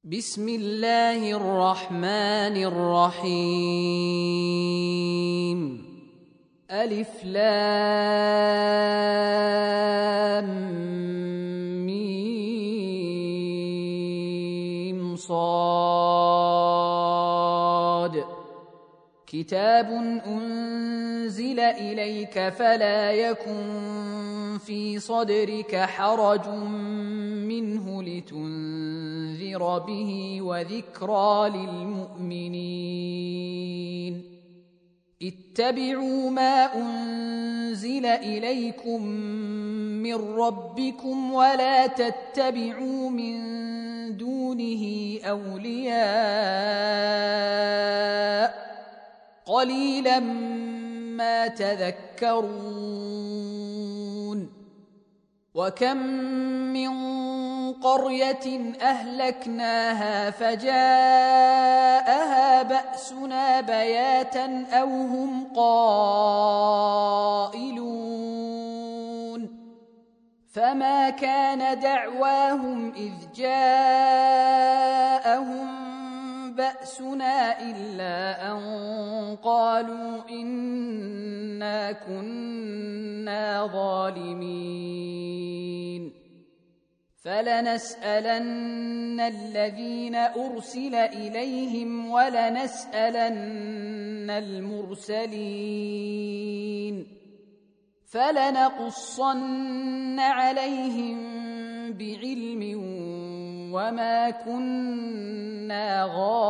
بسم الله الرحمن الرحيم. ألف لام ميم صاد. كتاب أنزل إليك فلا يكن في صدرك حرج منه لتنذر به وذكرى للمؤمنين. اتبعوا ما أنزل إليكم من ربكم ولا تتبعوا من دونه أولياء قليلا ما تذكرون. وكم من قرية أهلكناها فجاءها بأسنا بياتا أو هم قائلون. فما كان دعواهم إذ جاءهم بأسنا إلا أن قالوا إنا كنا ظالمين. فلنسألن الذين أرسل إليهم ولنسألن المرسلين. فلنقصن عليهم بعلم وما كنا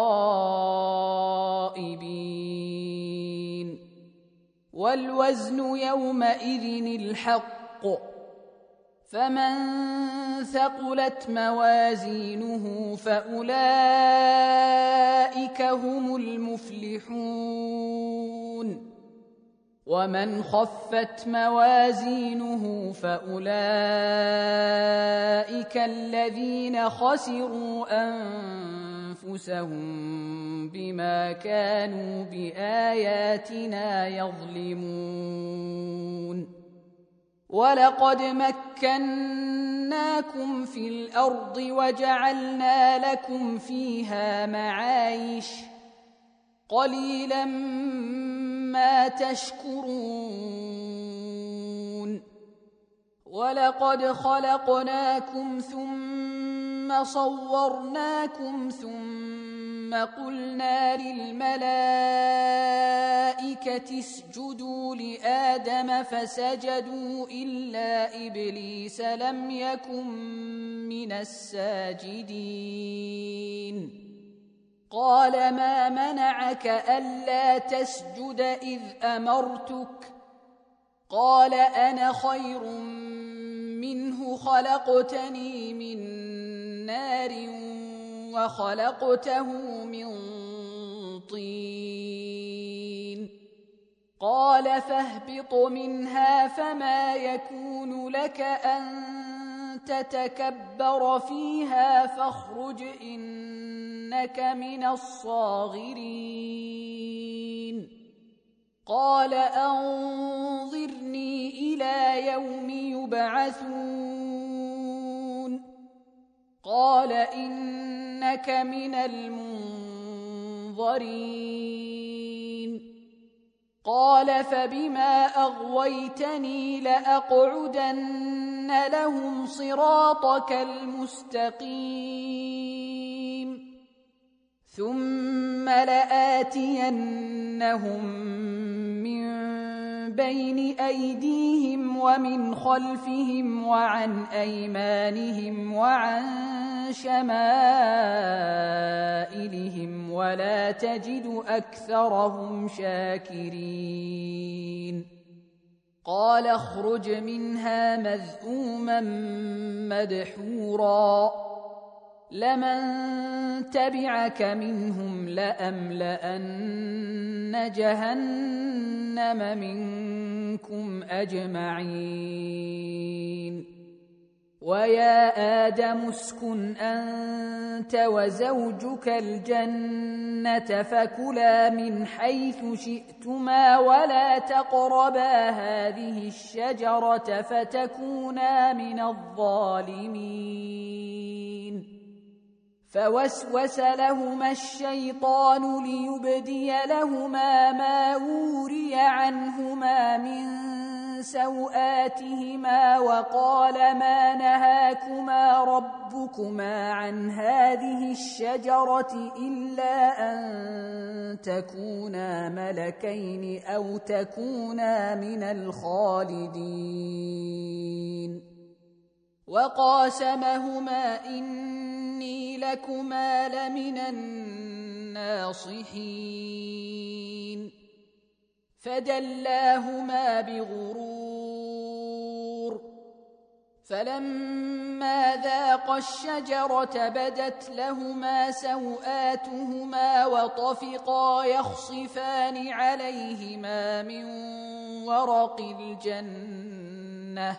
غائبين. والوزن يومئذ الحق. فمن ثقلت موازينه فأولئك هم المفلحون. ومن خفت موازينه فأولئك الذين خسروا أنفسهم بما كانوا بآياتنا يظلمون. ولقد مكناكم في الأرض وجعلنا لكم فيها معايش قليلا ما تشكرون. ولقد خلقناكم ثم صورناكم ثم قلنا للملائكة اسجدوا لآدم فسجدوا إلا إبليس لم يكن من الساجدين. قال ما منعك ألا تسجد إذ أمرتك؟ قال أنا خير منه خلقتني من نار وخلقته من طين. قال فاهبط منها فما يكون لك أن تتكبر فيها فاخرج إنك من الصاغرين. قال أنظرني إلى يوم يبعثون. قال إنك من المنظرين. قال فبما أغويتني لأقعدن لهم صراطك المستقيم ثم لآتينهم من بين أيديهم ومن خلفهم وعن أيمانهم وعن شمائلهم ولا تجد أكثرهم شاكرين. قال اخرج منها مذءوما مدحورا لمن تبعك منهم لأملأن جهنم منكم أجمعين. ويا آدم اسكن أنت وزوجك الجنة فكلا من حيث شئتما ولا تقربا هذه الشجرة فتكونا من الظالمين. فوسوس لهما الشيطان ليبدي لهما ما وري عنهما من سوآتهما وقال ما نهاكما ربكما عن هذه الشجرة إلا أن تكونا ملكين أو تكونا من الخالدين وقاسمهما إني لكما لمن الناصحين فدلاهما بغرور فلما ذاقا الشجرة بدت لهما سوآتهما وطفقا يخصفان عليهما من ورق الجنة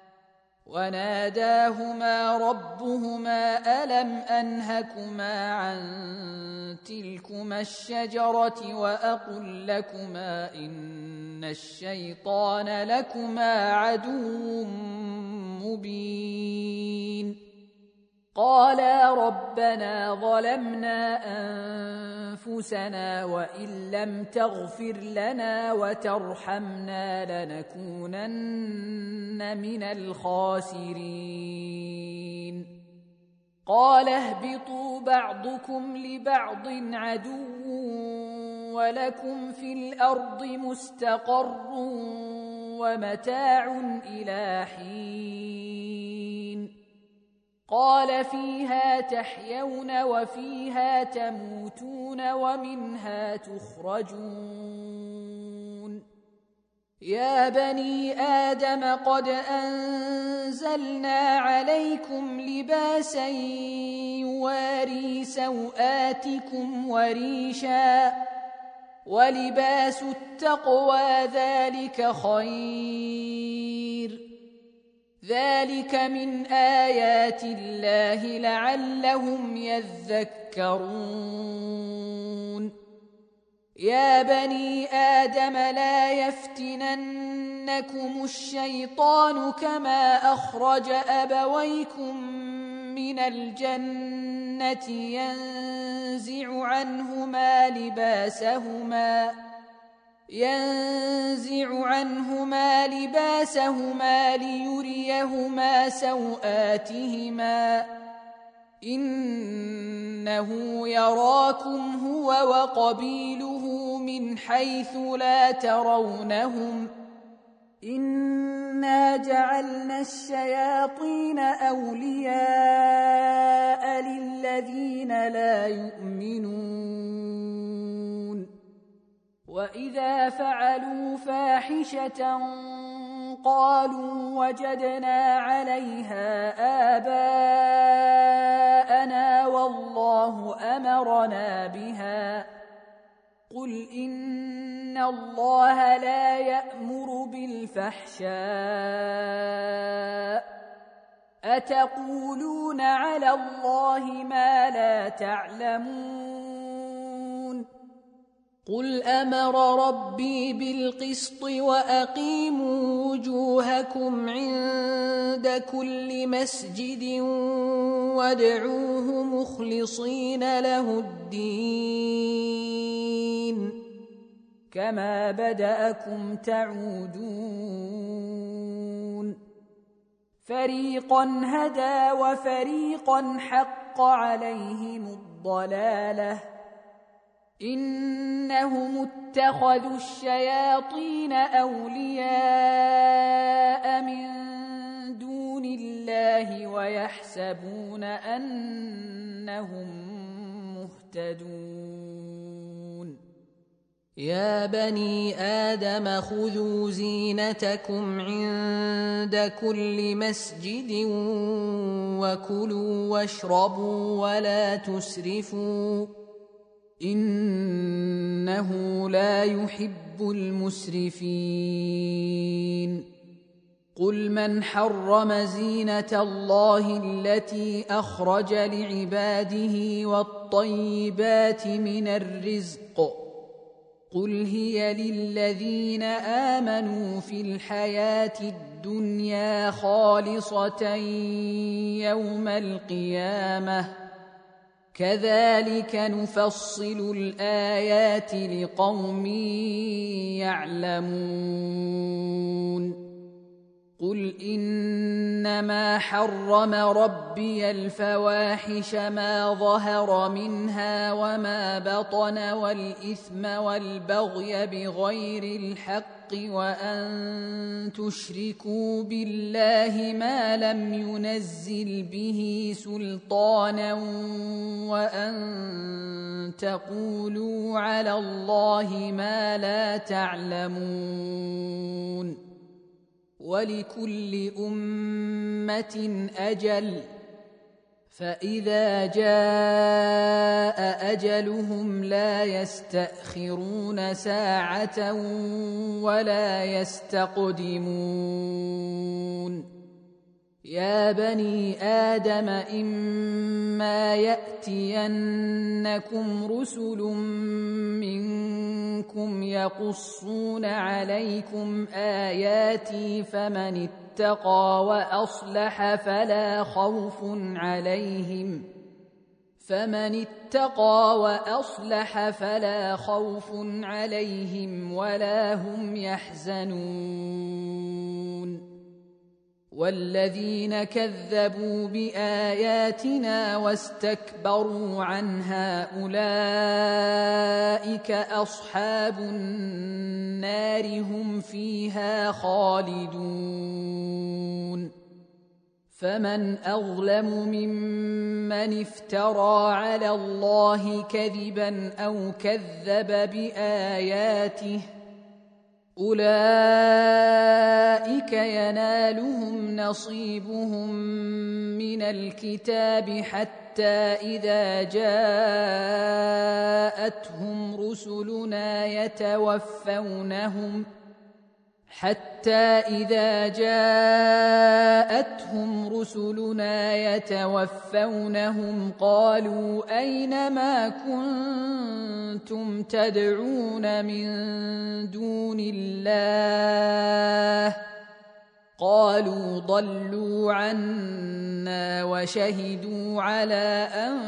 وناداهما ربهما ألم أنهكما عن تلكما الشجرة وأقل لكما إن الشيطان لكما عدو مبين قالا ربنا ظلمنا أنفسنا وإن لم تغفر لنا وترحمنا لنكونن من الخاسرين قال اهبطوا بعضكم لبعض عدو ولكم في الأرض مستقر ومتاع إلى حين قال فيها تحيون وفيها تموتون ومنها تخرجون يا بني آدم قد أنزلنا عليكم لباسا يواري سوآتكم وريشا ولباس التقوى ذلك خير ذلك من آيات الله لعلهم يذكرون يا بني آدم لا يفتننكم الشيطان كما أخرج أبويكم من الجنة ينزع عنهما لباسهما ليريهما سوآتهما إنه يراكم هو وقبيله من حيث لا ترونهم إنا جعلنا الشياطين أولياء للذين لا يؤمنون وإذا فعلوا فاحشة قالوا وجدنا عليها آباءنا والله أمرنا بها قل إن الله لا يأمر بالفحشاء أتقولون على الله ما لا تعلمون قل أمر ربي بالقسط وأقيموا وجوهكم عند كل مسجد وادعوه مخلصين له الدين كما بدأكم تعودون فريقا هدى وفريقا حق عليهم الضلالة إنهم اتخذوا الشياطين أولياء من دون الله ويحسبون أنهم مهتدون يا بني آدم خذوا زينتكم عند كل مسجد وكلوا واشربوا ولا تسرفوا إنه لا يحب المسرفين قل من حرم زينة الله التي أخرج لعباده والطيبات من الرزق قل هي للذين آمنوا في الحياة الدنيا خالصة يوم القيامة كذلك نفصل الآيات لقوم يعلمون قل إنما حرم ربي الفواحش ما ظهر منها وما بطن والإثم والبغي بغير الحق وأن تشركوا بالله ما لم ينزل به سلطانا وأن تقولوا على الله ما لا تعلمون ولكل أمة أجل فإذا جاء أجلهم لا يستأخرون ساعة ولا يستقدمون يا بني آدم إما يأتينكم رسل منكم يقصون عليكم آياتي فمن اتقى وأصلح فلا خوف عليهم ولا هم يحزنون والذين كذبوا بآياتنا واستكبروا عنها أولئك أصحاب النار هم فيها خالدون فمن أظلم ممن افترى على الله كذبا أو كذب بآياته أولئك ينالهم نصيبهم من الكتاب حتى إذا جاءتهم رسلنا يتوفونهم قالوا أين ما كنتم تدعون من دون الله قالوا ضلوا عنا وشهدوا على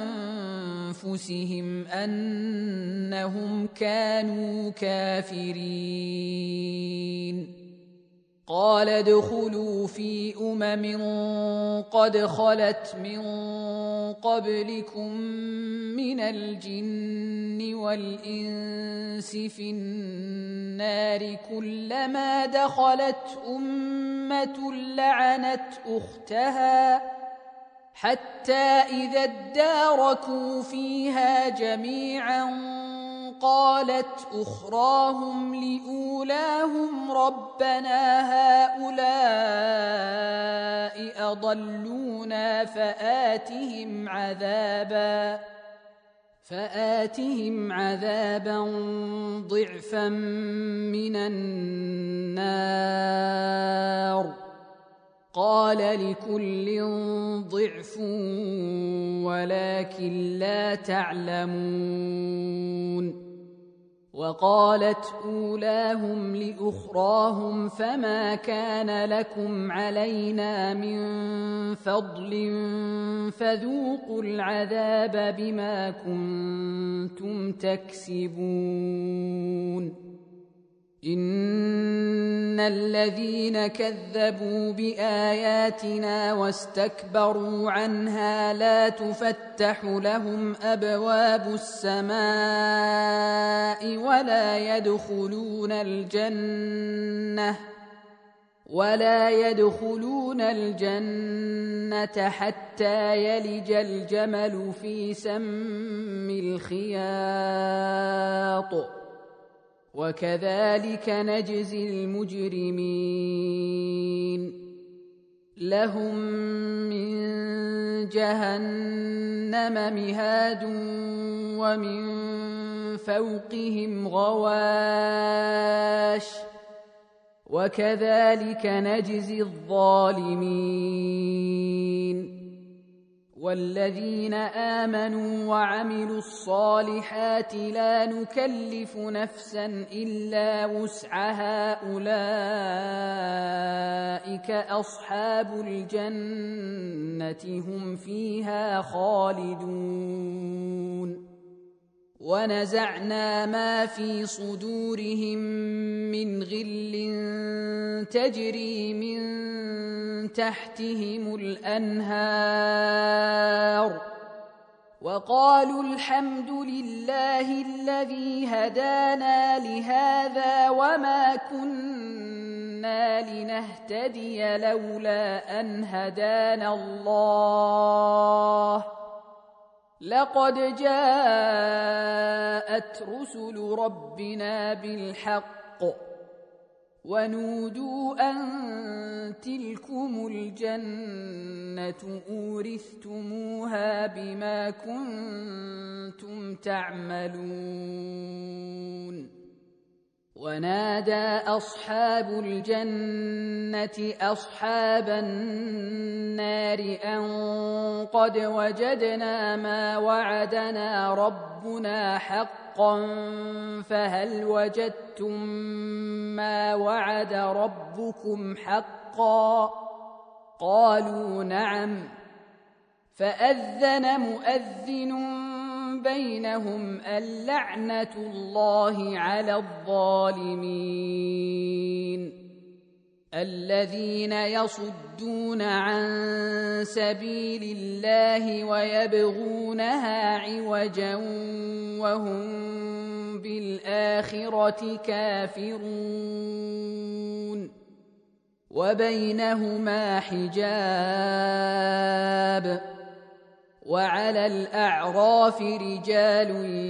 أنفسهم أنهم كانوا كافرين قال ادخلوا في قد خلت من قبلكم من الجن والإنس في النار كلما دخلت أمة لعنت أختها حتى إذا اداركوا فيها جميعا قالت أخراهم لأولاهم ربنا هؤلاء أضلونا فآتهم عذابا ضعفا من النار قال لكل ضعف ولكن لا تعلمون وقالت أولاهم لأخراهم فما كان لكم علينا من فضل فذوقوا العذاب بما كنتم تكسبون إن الذين كذبوا بآياتنا واستكبروا عنها لا تفتح لهم أبواب السماء ولا يدخلون الجنة حتى يلج الجمل في سم الخياط وكذلك نجزي المجرمين لهم من جهنم مهاد ومن فوقهم غواش وكذلك نجزي الظالمين والذين آمنوا وعملوا الصالحات لا نكلف نفسا إلا وسعها أولئك أصحاب الجنة هم فيها خالدون ونزعنا ما في صدورهم من غل تجري من تحتهم الأنهار وقالوا الحمد لله الذي هدانا لهذا وما كنا لنهتدي لولا أن هدانا الله لقد جاءت رسل ربنا بالحق ونودوا أن تلكم الجنة أورثتموها بما كنتم تعملون ونادى أصحاب الجنة أصحاب النار أن قد وجدنا ما وعدنا ربنا حقا فهل وجدتم ما وعد ربكم حقا قالوا نعم فأذن مؤذن بينهم اللعنة الله على الظالمين الذين يصدون عن سبيل الله ويبغونها عوجا وهم بالآخرة كافرون وبينهما حجاب وعلى الأعراف رجال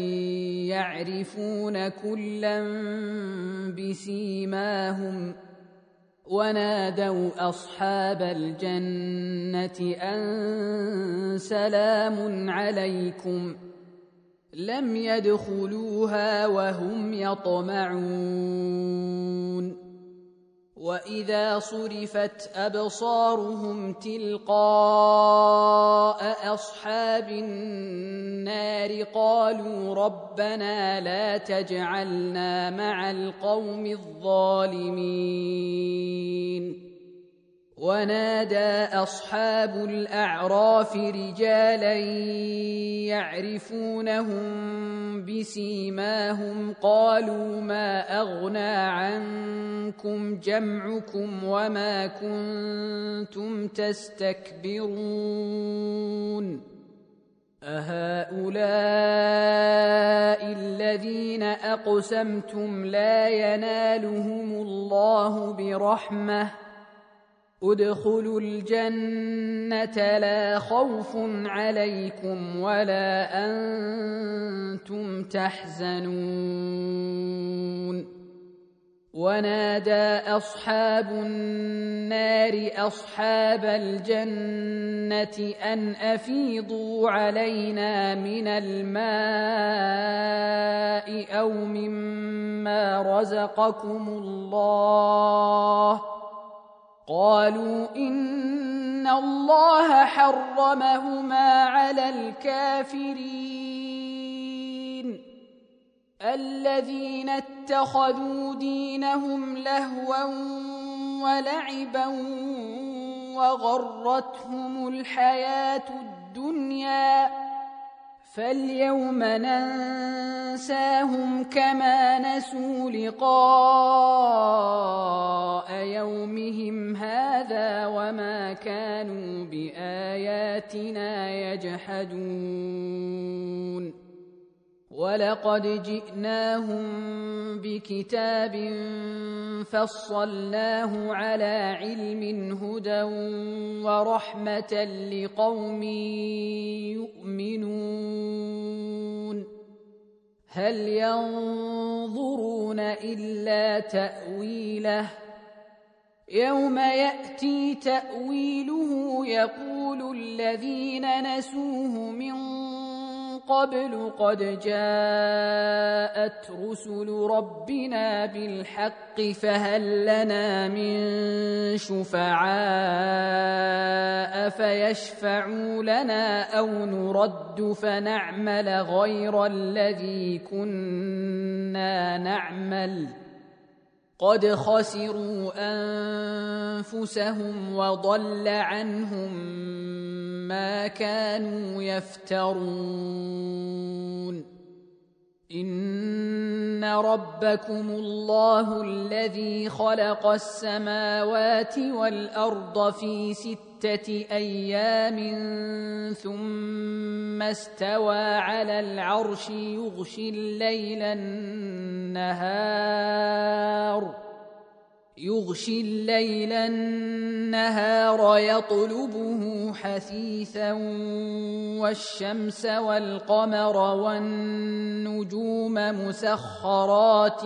يعرفون كلا بسيماهم ونادوا أصحاب الجنة أن سلام عليكم لم يدخلوها وهم يطمعون وإذا صرفت أبصارهم تلقاء أصحاب النار قالوا ربنا لا تجعلنا مع القوم الظالمين ونادى أصحاب الأعراف رجالا يعرفونهم بسيماهم قالوا ما أغنى عنكم جمعكم وما كنتم تستكبرون أهؤلاء الذين أقسمتم لا ينالهم الله برحمة ادخلوا الجنة لا خوف عليكم ولا أنتم تحزنون ونادى أصحاب النار أصحاب الجنة أن أفيضوا علينا من الماء أو مما رزقكم الله قالوا إن الله حرمهما على الكافرين الذين اتخذوا دينهم لهوا ولعبا وغرتهم الحياة الدنيا فاليوم ننساهم كما نسوا لقاء يومهم هذا وما كانوا بآياتنا يجحدون ولقد جئناهم بكتاب فصلناه على علم هدى ورحمة لقوم يؤمنون هل ينظرون إلا تأويله يوم يأتي تأويله يقول الذين نسوه من قبل قد جاءت رسل ربنا بالحق فهل لنا من شفعاء فيشفعوا لنا أو نرد فنعمل غير الذي كنا نعمل قد خسروا أنفسهم وضل عنهم ما كانوا يفترون إن ربكم الله الذي خلق السماوات والأرض في 6 أيام ثم استوى على العرش يغشي الليل النهار يطلبه حثيثا والشمس والقمر والنجوم مسخرات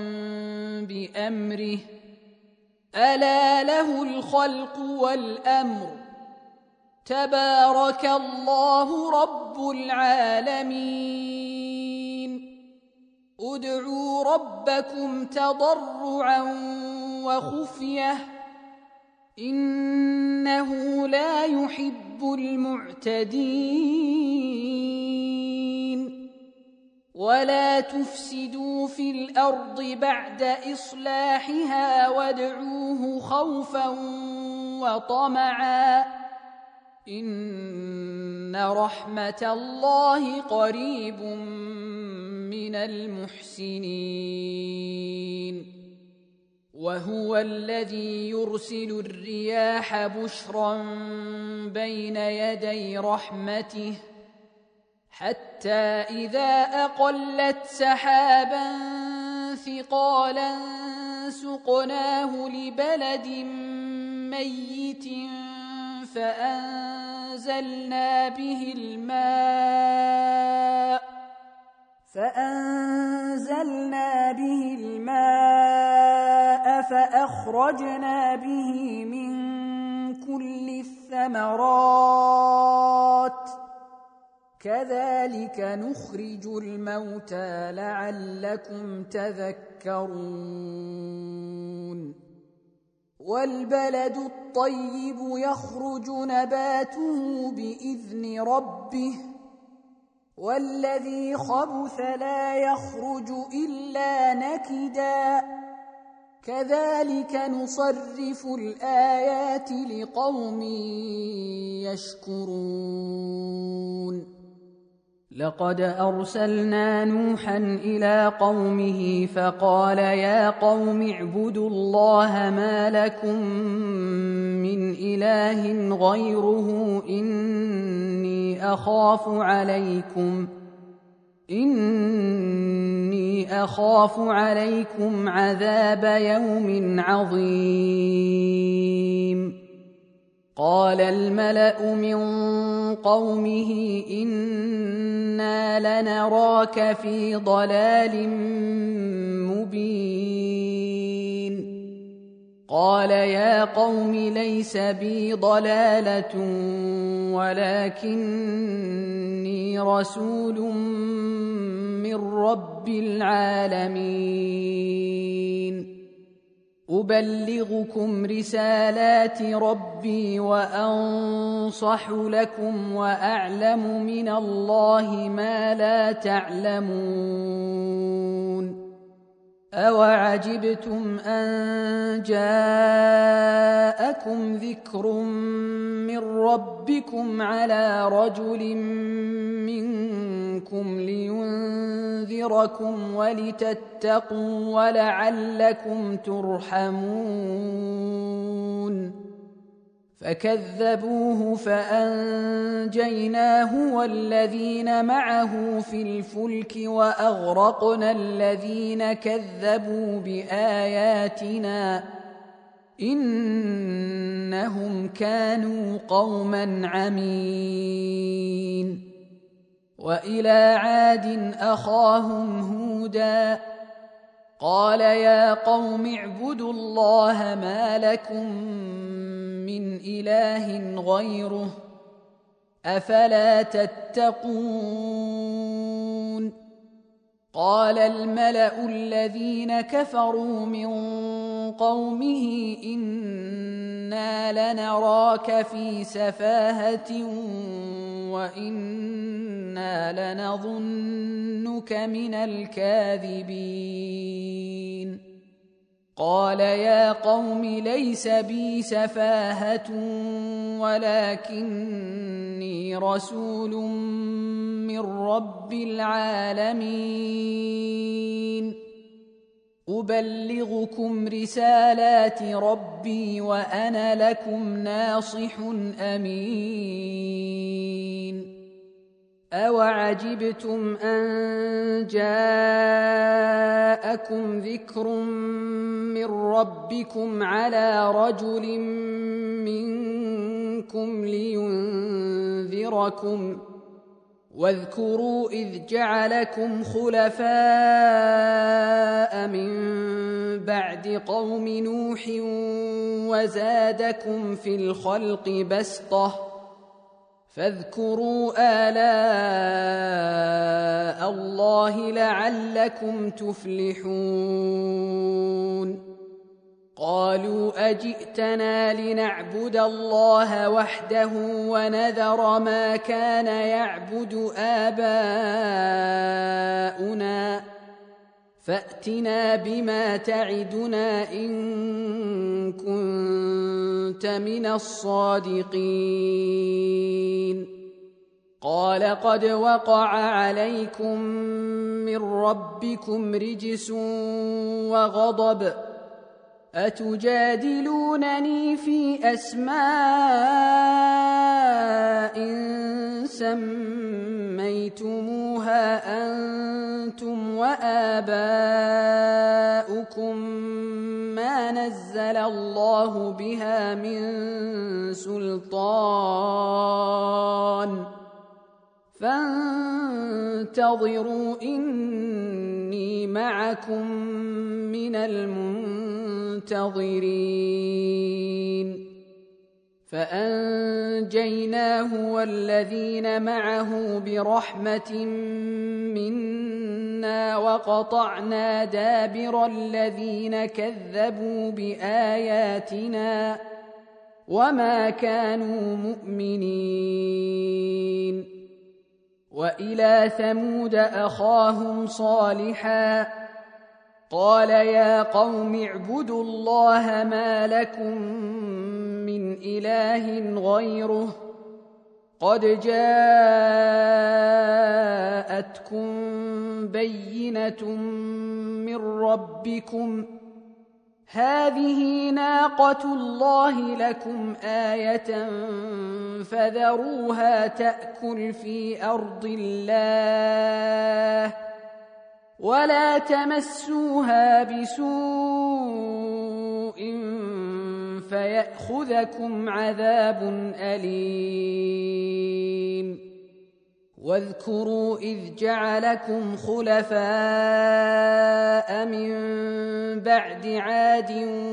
بأمره ألا له الخلق والأمر تبارك الله رب العالمين ادعوا ربكم تضرعا وخفية إنه لا يحب المعتدين ولا تفسدوا في الأرض بعد إصلاحها وادعوه خوفا وطمعا إن رحمة الله قريب من المحسنين وهو الذي يرسل الرياح بشرا بين يدي رحمته حتى إذا أقلت سحابا ثقالا سقناه لبلد ميت فأنزلنا به الماء فأخرجنا به من كل الثمرات كذلك نخرج الموتى لعلكم تذكرون والبلد الطيب يخرج نباته بإذن ربه والذي خبث لا يخرج إلا نكدا كذلك نصرف الآيات لقوم يشكرون لقد أرسلنا نوحا إلى قومه فقال يا قوم اعبدوا الله ما لكم من إله غيره إني أخاف عليكم عذاب يوم عظيم قال الملأ من قومه إنا لنراك في ضلال مبين قال يا قوم ليس بي ضلالة ولكني رسول من رب العالمين أبلغكم رسالات ربي وأنصح لكم وأعلم من الله ما لا تعلمون أوعجبتم أن جاءكم ذكر من ربكم على رجل منكم لينذركم ولتتقوا ولعلكم ترحمون فكذبوه فأنجيناه والذين معه في الفلك وأغرقنا الذين كذبوا بآياتنا إنهم كانوا قوما عمين وإلى عاد أخاهم هودا قال يا قوم اعبدوا الله ما لكم من إله غيره أفلا تتقون قال الملأ الذين كفروا من قومه إنا لنراك في سفاهة وإنا لنظنك من الكاذبين قال يا قوم ليس بي سفاهة ولكني رسول من رب العالمين أبلغكم رسالات ربي وأنا لكم ناصح أمين أوعجبتم أن جاءكم ذكر من ربكم على رجل منكم لينذركم واذكروا إذ جعلكم خلفاء من بعد قوم نوح وزادكم في الخلق بسطة فاذكروا آلاء الله لعلكم تفلحون قالوا أجئتنا لنعبد الله وحده ونذر ما كان يعبد آباؤنا فأتنا بما تعدنا إن كنت من الصادقين قال قد وقع عليكم من ربكم رجس وغضب أتجادلونني في أسماء سميتموها أنتم وآباؤكم ما نزل الله بها من سلطان فانتظروا إني معكم من المنتظرين فأنجيناه والذين معه برحمة منا وقطعنا دابر الذين كذبوا بآياتنا وما كانوا مؤمنين وإلى ثمود أخاهم صالحا قال يا قوم اعبدوا الله ما لكم من إله غيره قد جاءتكم بينة من ربكم هذه ناقة الله لكم آية فذروها تأكل في أرض الله ولا تمسوها بسوء فيأخذكم عذاب أليم واذكروا إذ جعلكم خلفاء من بعد عاد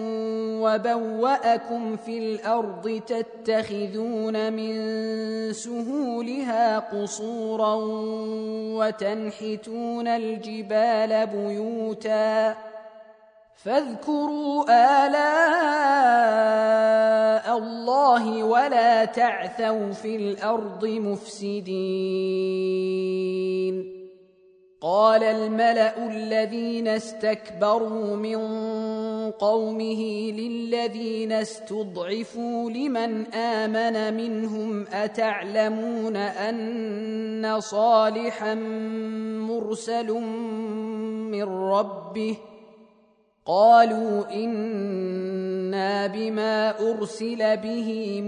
وبوأكم في الأرض تتخذون من سهولها قصورا وتنحتون الجبال بيوتا فاذكروا آلاء الله ولا تعثوا في الأرض مفسدين قال الملأ الذين استكبروا من قومه للذين استضعفوا لمن آمن منهم أتعلمون أن صالحا مرسل من ربه قالوا إنا بما أرسل به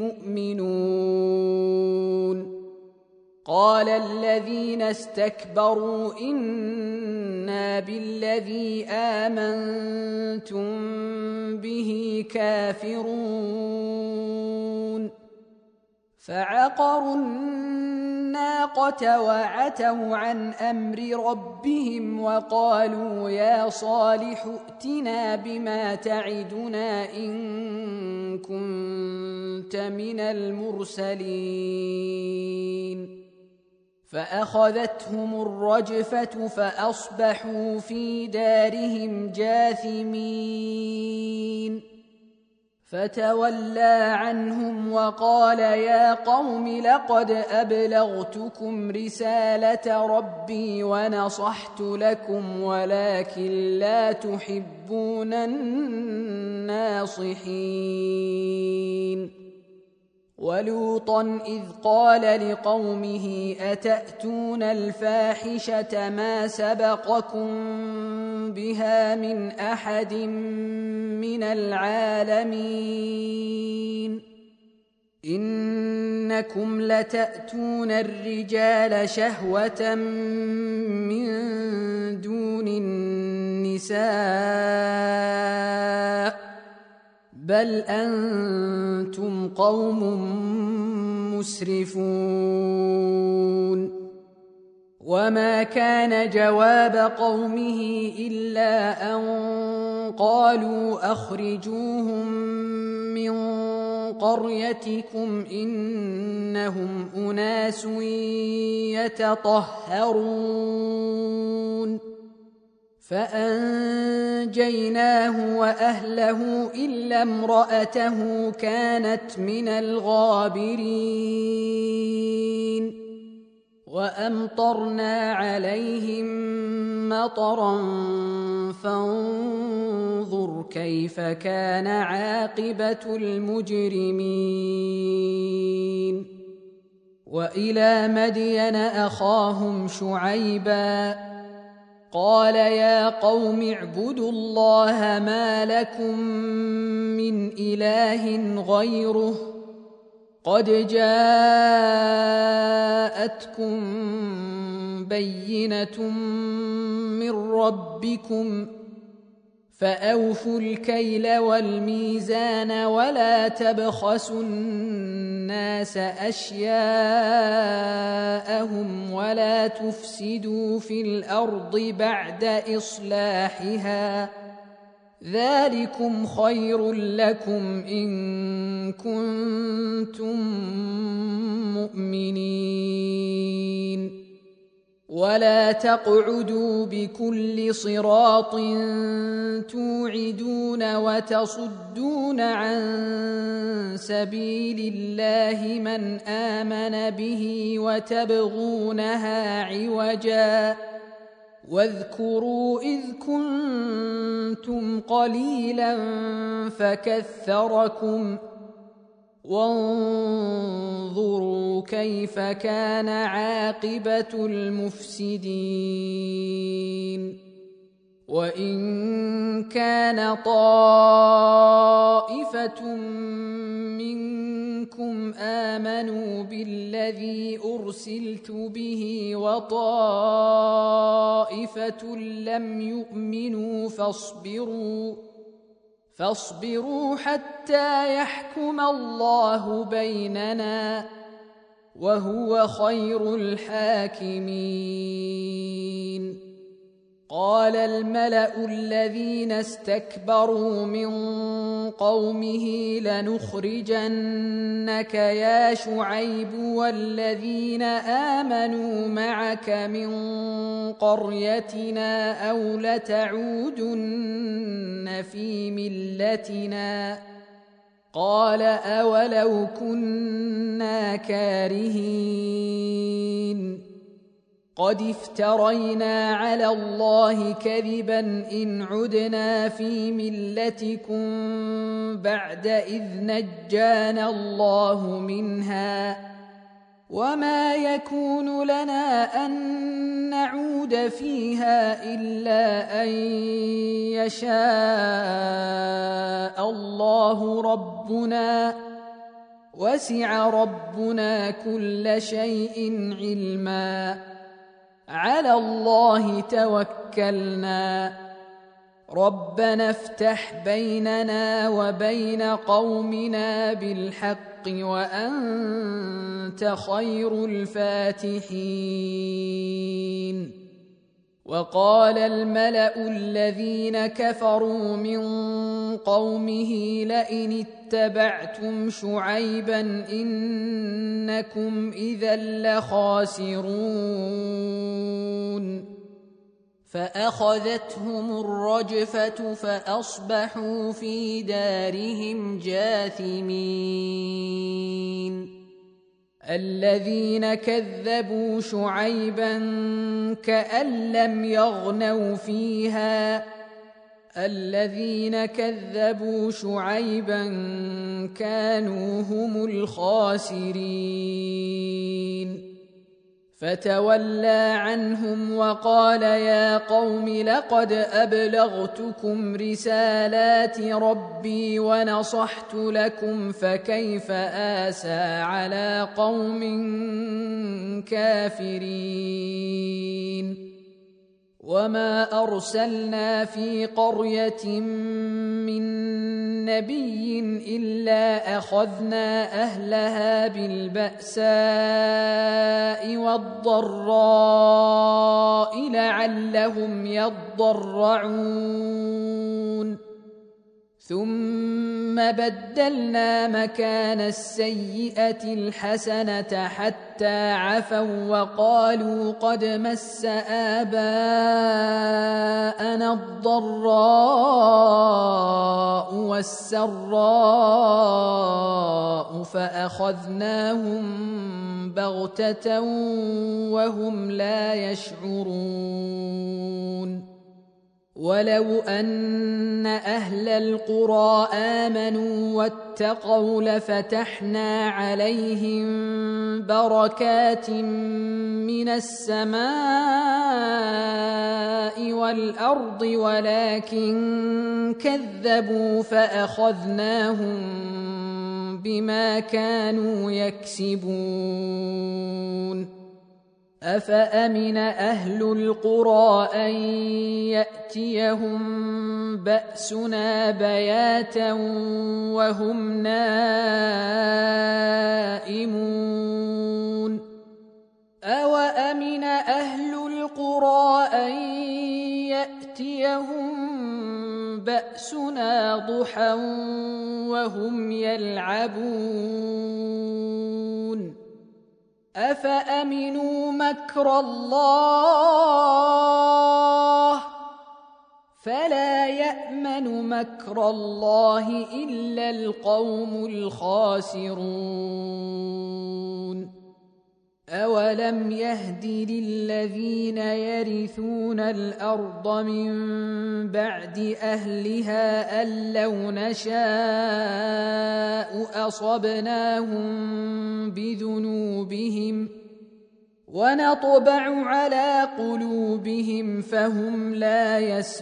مؤمنون قال الذين استكبروا إنا بالذي آمنتم به كافرون فعقروا الناقة وعتوا عن أمر ربهم وقالوا يا صالح ائتنا بما تعدنا إن كنت من المرسلين فأخذتهم الرجفة فأصبحوا في دارهم جاثمين فتولى عنهم وقال يا قوم لقد أبلغتكم رسالة ربي ونصحت لكم ولكن لا تحبون الناصحين ولوطا إذ قال لقومه أتأتون الفاحشة ما سبقكم بها من أحد من العالمين إنكم لتأتون الرجال شهوة من دون النساء بل أنتم قوم مسرفون وما كان جواب قومه إلا أن قالوا أخرجوهم من قريتكم إنهم أناس يتطهرون فأنجيناه وأهله إلا امرأته كانت من الغابرين وأمطرنا عليهم مطرا فانظر كيف كان عاقبة المجرمين وإلى مدين أخاهم شعيبا قال يا قوم اعبدوا الله ما لكم من إله غيره قد جاءتكم بينة من ربكم فأوفوا الكيل والميزان ولا تبخسوا الناس أشياءهم ولا تفسدوا في الأرض بعد إصلاحها ذلكم خير لكم إن كنتم مؤمنين ولا تقعدوا بكل صراط توعدون وتصدون عن سبيل الله من آمن به وتبغونها عوجا واذكروا إذ كنتم قليلا فكثركم وانظروا كيف كان عاقبة المفسدين وإن كان طائفة منكم آمنوا بالذي أرسلت به وطائفة لم يؤمنوا فاصبروا حتى يحكم الله بيننا وهو خير الحاكمين قال الملأ الذين استكبروا من قومه لنخرجنك يا شعيب والذين آمنوا معك من قريتنا أو لتعودن في ملتنا قال أولو كنا كارهين قد افترينا على الله كذبا إن عدنا في ملتكم بعد إذ نجانا الله منها وما يكون لنا أن نعود فيها إلا أن يشاء الله ربنا وسع ربنا كل شيء علما على الله توكلنا ربنا افتح بيننا وبين قومنا بالحق وأنت خير الفاتحين وقال الملأ الذين كفروا من قومه لئن اتبعتم شعيبا إنكم إذا لخاسرون فأخذتهم الرجفة فأصبحوا في دارهم جاثمين الذين كذبوا شعيبا كأن لم يغنوا فيها الذين كذبوا شعيبا كانوا هم الخاسرين فتولى عنهم وقال يا قوم لقد أبلغتكم رسالات ربي ونصحت لكم فكيف آسى على قوم كافرين وما أرسلنا في قرية من نبي إلا أخذنا أهلها بالبأساء والضراء لعلهم يضرعون ثم بدلنا مكان السيئة الحسنة حتى عفوا وقالوا قد مس آباءنا الضراء والسراء فأخذناهم بغتة وهم لا يشعرون ولو أن أهل القرى آمنوا واتقوا لفتحنا عليهم بركات من السماء والأرض ولكن كذبوا فأخذناهم بما كانوا يكسبون أفأمن أهل القرى أن يأتيهم بأسنا بياتا وهم نائمون أوأمن أهل القرى أن يأتيهم بأسنا ضحى وهم يلعبون أفأمنوا مكر الله فلا يأمن مكر الله إلا القوم الخاسرون أولم يهد للذين يرثون الأرض من بعد أهلها أن لو نشاء أصبناهم بذنوبهم ونطبع على قلوبهم فهم لا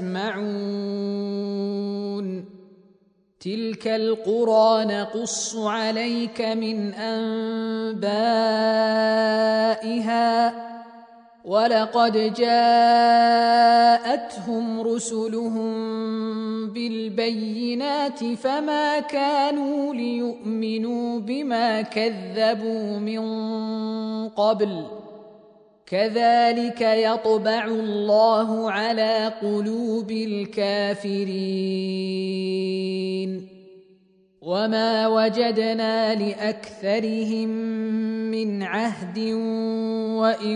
يسمعون تلك القرى نقص عليك من أنبائها ولقد جاءتهم رسلهم بالبينات فما كانوا ليؤمنوا بما كذبوا من قبل كذلك يطبع الله على قلوب الكافرين وما وجدنا لأكثرهم من عهد وإن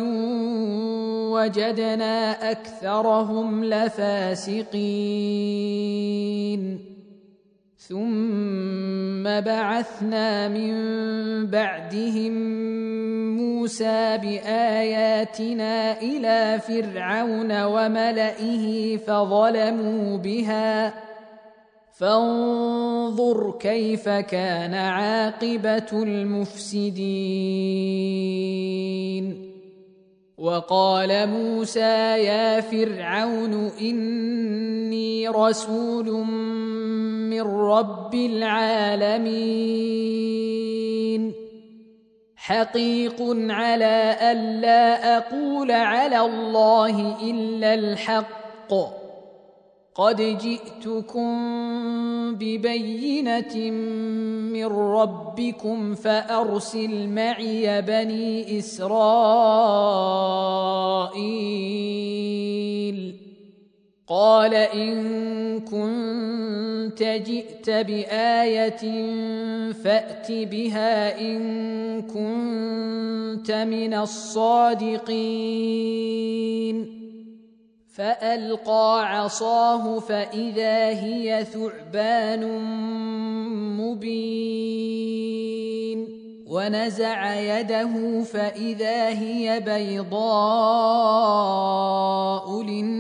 وجدنا أكثرهم لفاسقين ثم بعثنا من بعدهم موسى بآياتنا إلى فرعون وملئه فظلموا بها فانظر كيف كان عاقبة المفسدين وقال موسى يا فرعون إني رسول من رب العالمين حقيق على ألا أقول على الله إلا الحق قد جئتكم ببينة من ربكم فأرسل معي بني إسرائيل قال إن كنت جئت بآية فأت بها إن كنت من الصادقين فألقى عصاه فإذا هي ثعبان مبين ونزع يده فإذا هي بيضاء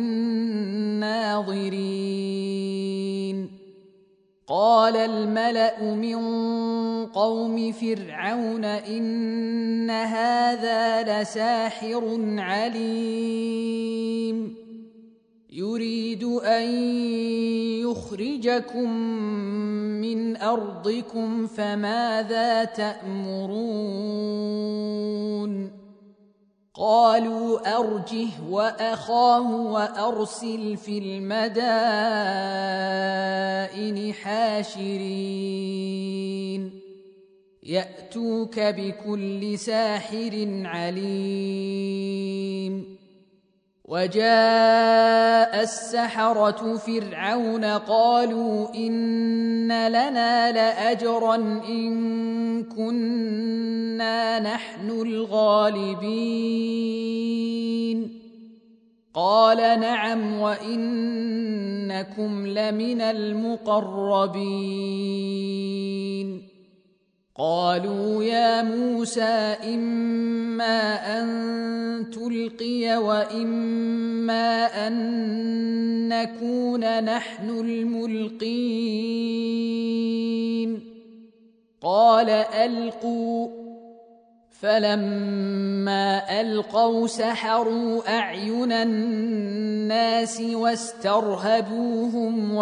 للناظرين قال الملأ من قوم فرعون إن هذا لساحر عليم يريد أن يخرجكم من أرضكم فماذا تأمرون قالوا أرجه وأخاه وأرسل في المدائن حاشرين يأتوك بكل ساحر عليم وجاء السحرة فرعون قالوا إن لنا لأجرا إن كنا نحن الغالبين قال نعم وإنكم لمن المقربين قالوا يا موسى إما أن تلقي وإما أن نكون نحن الملقين قال ألقوا فلما ألقوا سحروا أعين الناس واسترهبوهم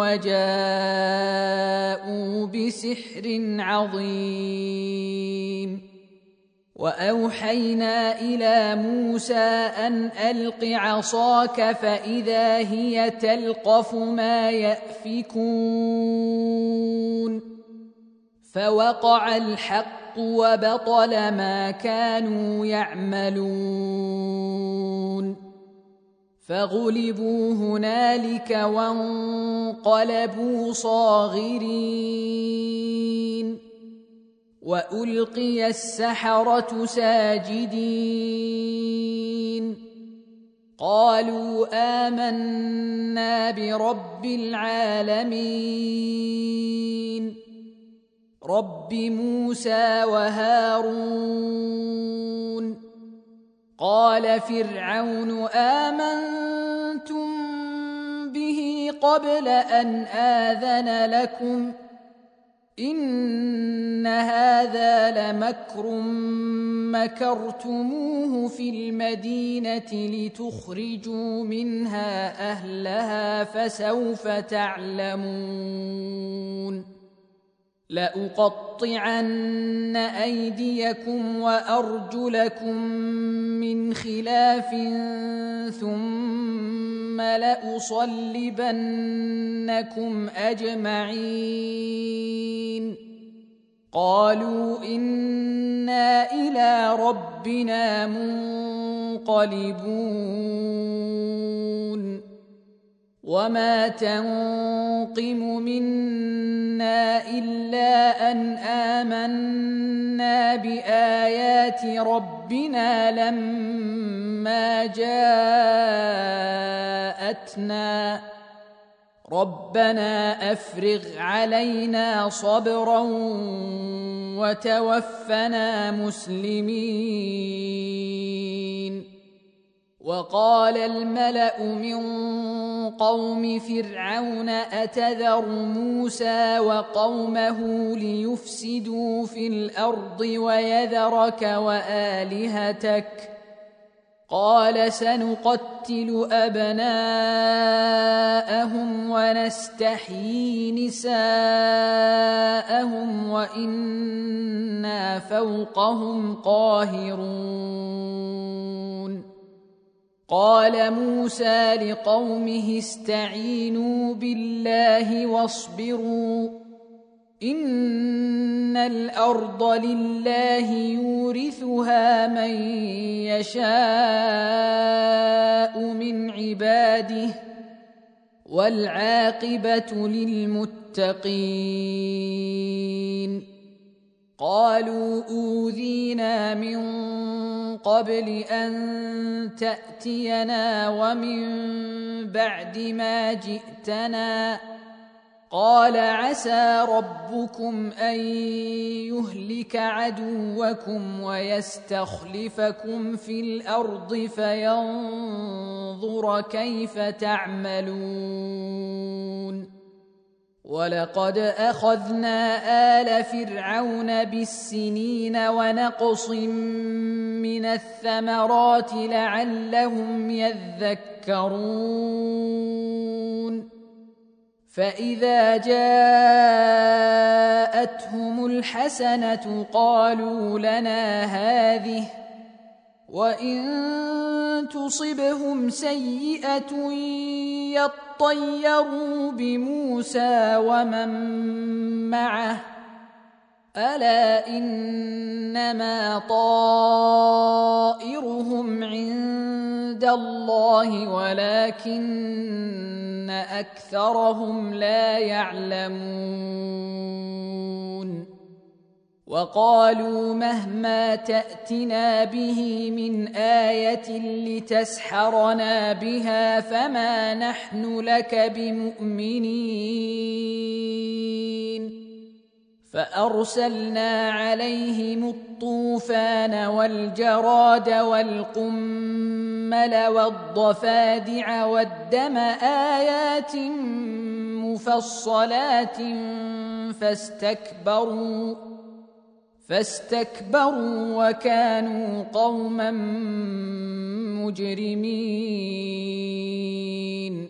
وجاءوا بسحر عظيم وأوحينا إلى موسى أن ألق عصاك فإذا هي تلقف ما يأفكون فوقع الحق وبطل ما كانوا يعملون فغلبوا هنالك وانقلبوا صاغرين وألقي السحرة ساجدين قالوا آمنا برب العالمين رب موسى وهارون قال فرعون آمنتم به قبل أن آذن لكم إن هذا لمكر مكرتموه في المدينة لتخرجوا منها أهلها فسوف تعلمون لأقطعن أيديكم وأرجلكم من خلاف ثم لأصلبنكم أجمعين قالوا إنا إلى ربنا منقلبون وما تنقم منا إلا أن آمنا بآيات ربنا لما جاءتنا ربنا أفرغ علينا صبرا وتوفنا مسلمين وقال الملأ من قوم فرعون أتذر موسى وقومه ليفسدوا في الأرض ويذرك وآلهتك قال سنقتل أبناءهم ونستحيي نساءهم وإنا فوقهم قاهرون قال موسى لقومه استعينوا بالله واصبروا إن الأرض لله يورثها من يشاء من عباده والعاقبة للمتقين. قالوا أوذينا من قبل أن تأتينا ومن بعد ما جئتنا. قال عسى ربكم أن يهلك عدوكم ويستخلفكم في الأرض فينظر كيف تعملون. ولقد أخذنا آل فرعون بالسنين ونقص من الثمرات لعلهم يذكرون. فإذا جاءتهم الحسنة قالوا لنا هذه، وإن تصبهم سيئة يطيروا بموسى ومن معه ألا إنما طائرهم عند الله ولكن أكثرهم لا يعلمون. وقالوا مهما تأتنا به من آية لتسحرنا بها فما نحن لك بمؤمنين. فأرسلنا عليهم الطوفان والجراد والقمل والضفادع والدم آيات مفصلات فاستكبروا وكانوا قوما مجرمين.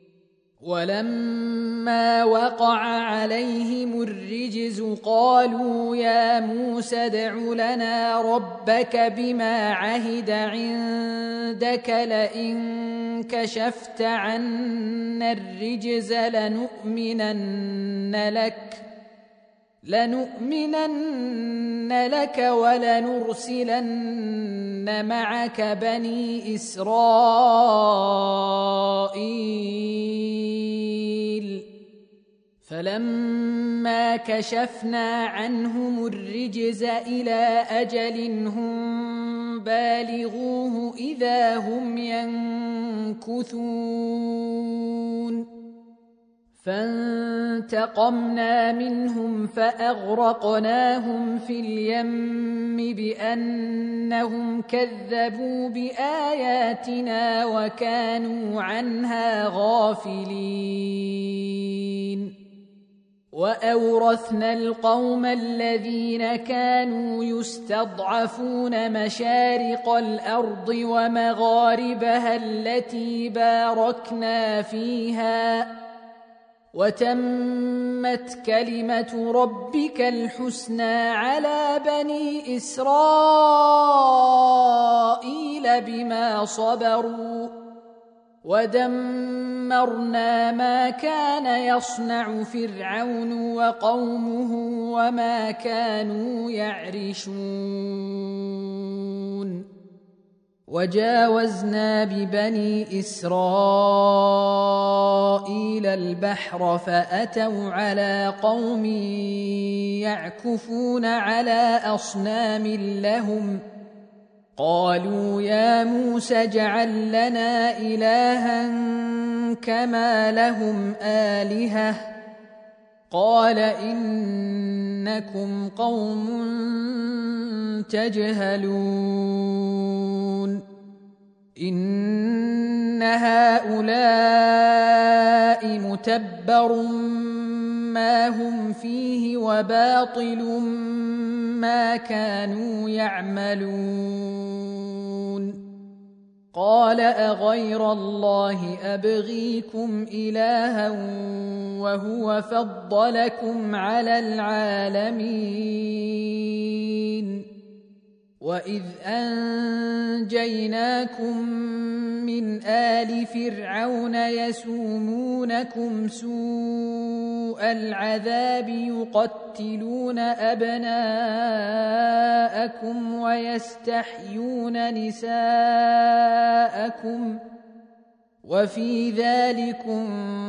ولما وقع عليهم الرجز قالوا يا موسى ادع لنا ربك بما عهد عندك لئن كشفت عنا الرجز لنؤمنن لك ولنرسلن معك بني إسرائيل. فلما كشفنا عنهم الرجز إلى أجل هم بالغوه إذا هم ينكثون. فانتقمنا منهم فأغرقناهم في اليم بأنهم كذبوا بآياتنا وكانوا عنها غافلين. وأورثنا القوم الذين كانوا يستضعفون مشارق الأرض ومغاربها التي باركنا فيها، وتمت كلمة ربك الحسنى على بني إسرائيل بما صبروا، ودمرنا ما كان يصنع فرعون وقومه وما كانوا يعرشون. وجاوزنا ببني إسرائيل البحر فأتوا على قوم يعكفون على أصنام لهم قالوا يا موسى اجعل لنا إلها كما لهم آلهة قال إنكم قوم تجهلون. إن هؤلاء متبر ما هم فيه وباطل ما كانوا يعملون. قال أغير الله أبغيكم إلها وهو فضلكم على العالمين. وإذ أنجيناكم من آل فرعون يسومونكم سوء العذاب يقتلون أبناءكم ويستحيون نساءكم وفي ذلكم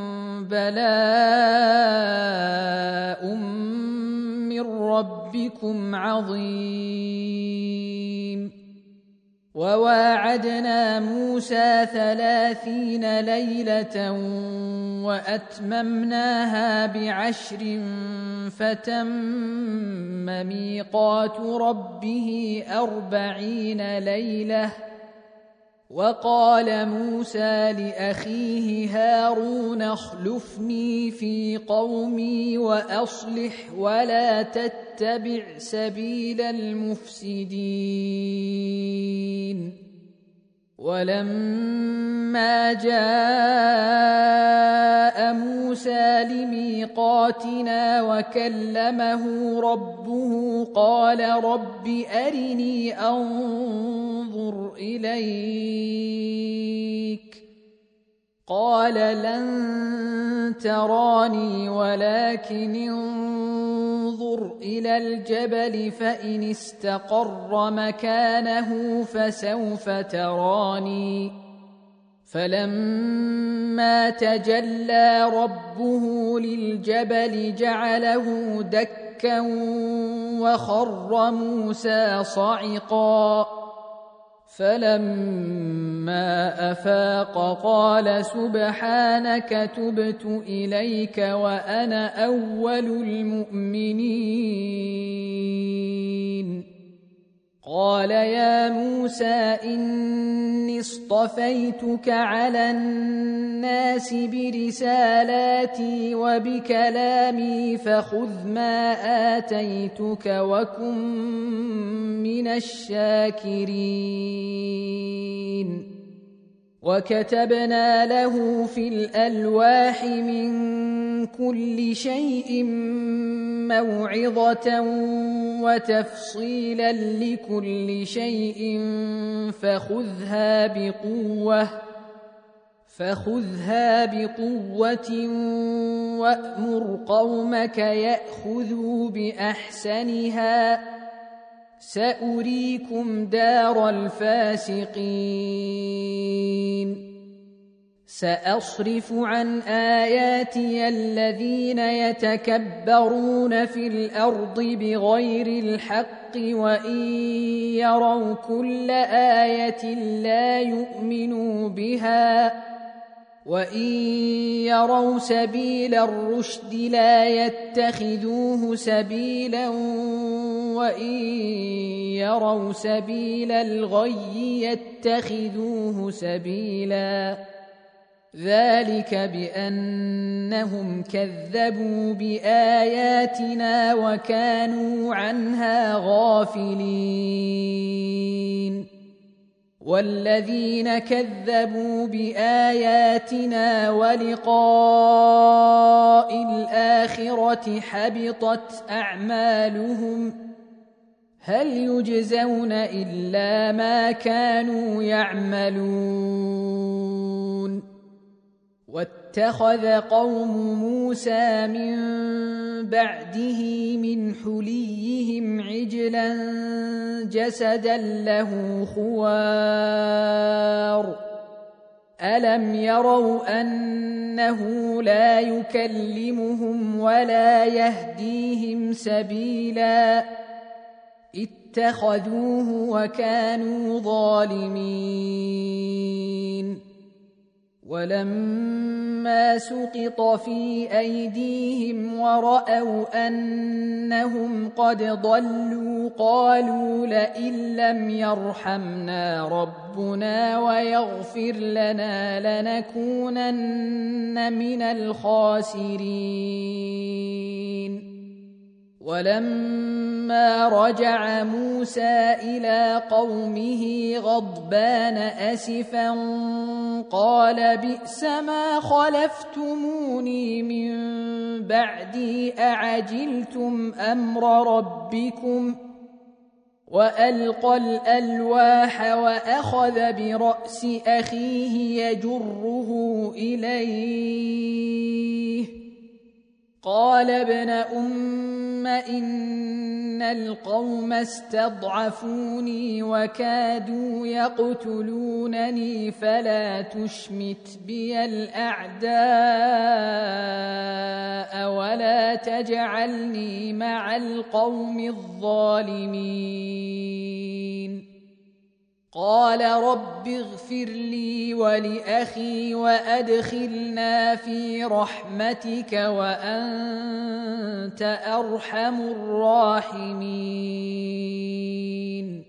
بلاء من ربكم عظيم. وواعدنا موسى 30 ليلة وأتممناها ب10 فتم ميقات ربه 40 ليلة. وقال موسى لأخيه هارون اخلفني في قومي وأصلح ولا تتبع سبيل المفسدين. ولما جاء موسى لميقاتنا وكلمه ربه قال رب أرني أنظر إليك. قال لن تراني ولكن انظر إلى الجبل فإن استقر مكانه فسوف تراني. فلما تجلى ربه للجبل جعله دكا وخر موسى صعقا. فلما أفاق قال سبحانك تبت إليك وأنا أول المؤمنين. قال يا موسى إني اصطفيتك على الناس برسالاتي وبكلامي فخذ ما آتيتك وكن من الشاكرين. وكتبنا له في الألواح من كل شيء موعظة وتفصيلا لكل شيء فخذها بقوة وأمر قومك يأخذوا بأحسنها سأريكم دار الفاسقين. سأصرف عن آياتي الذين يتكبرون في الأرض بغير الحق وإن يروا كل آية لا يؤمنوا بها وإن يروا سبيل الرشد لا يتخذوه سبيلا وإن يروا سبيل الغي يتخذوه سبيلا. ذلك بأنهم كذبوا بآياتنا وكانوا عنها غافلين. والذين كذبوا بآياتنا ولقاء الآخرة حبطت أعمالهم هل يجزون إلا ما كانوا يعملون. واتخذ قوم موسى من بعده من حليهم عجلا جسدا له خوار ألم يروا أنه لا يكلمهم ولا يهديهم سبيلا اتخذوه وكانوا ظالمين. ولما سقط في أيديهم ورأوا أنهم قد ضلوا قالوا لئن لم يرحمنا ربنا ويغفر لنا لنكونن من الخاسرين. ولما رجع موسى إلى قومه غضبان أسفا قال بئس ما خلفتموني من بعدي أعجلتم أمر ربكم. وألقى الألواح وأخذ برأس أخيه يجره إليه قال ابن أم إن القوم استضعفوني وكادوا يقتلونني فلا تشمت بي الأعداء ولا تجعلني مع القوم الظالمين. قال رب اغفر لي ولأخي وأدخلنا في رحمتك وأنت أرحم الراحمين.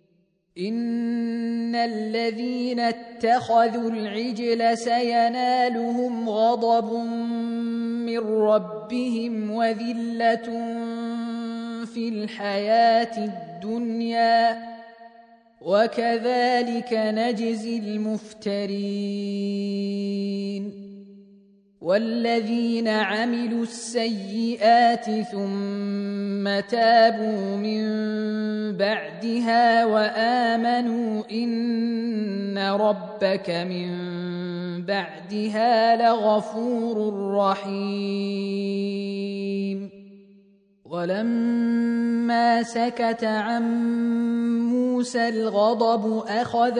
إن الذين اتخذوا العجل سينالهم غضب من ربهم وذلة في الحياة الدنيا وكذلك نجزي المفترين. والذين عملوا السيئات ثم تابوا من بعدها وآمنوا إن ربك من بعدها لغفور رحيم. ولما سكت عن موسى الغضب أخذ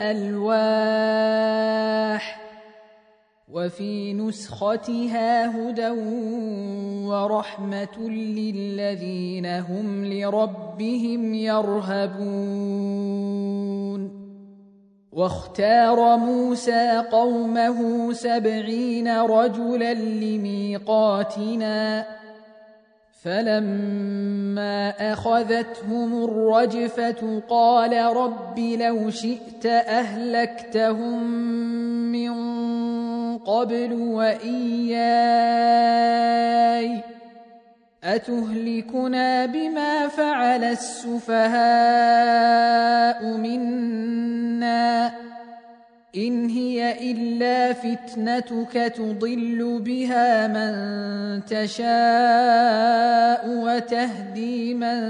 الألواح وفي نسختها هدى ورحمة للذين هم لربهم يرهبون. واختار موسى قومه 70 رجلا لميقاتنا فلما أخذتهم الرجفة قال رب لو شئت أهلكتهم من قبل وإياي أتهلكنا بما فعل السفهاء منا إن هي إلا فتنتك تضل بها من تشاء وتهدي من